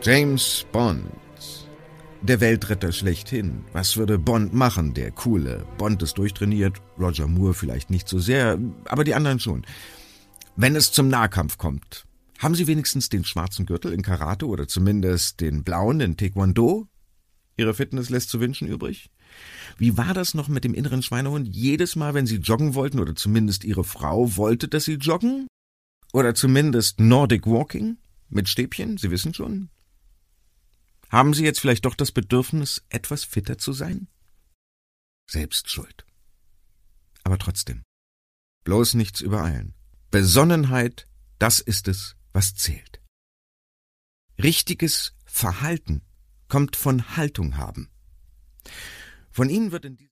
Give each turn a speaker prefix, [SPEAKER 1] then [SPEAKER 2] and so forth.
[SPEAKER 1] James Bond. Der Weltretter schlechthin. Was würde Bond machen, der Coole? Bond ist durchtrainiert, Roger Moore vielleicht nicht so sehr, aber die anderen schon. Wenn es zum Nahkampf kommt, haben Sie wenigstens den schwarzen Gürtel in Karate oder zumindest den blauen in Taekwondo? Ihre Fitness lässt zu wünschen übrig? Wie war das noch mit dem inneren Schweinehund? Jedes Mal, wenn Sie joggen wollten oder zumindest Ihre Frau wollte, dass Sie joggen? Oder zumindest Nordic Walking? Mit Stäbchen, Sie wissen schon. Haben Sie jetzt vielleicht doch das Bedürfnis, etwas fitter zu sein? Selbst schuld. Aber trotzdem. Bloß nichts übereilen. Besonnenheit, das ist es, was zählt. Richtiges Verhalten kommt von Haltung haben. Von Ihnen wird in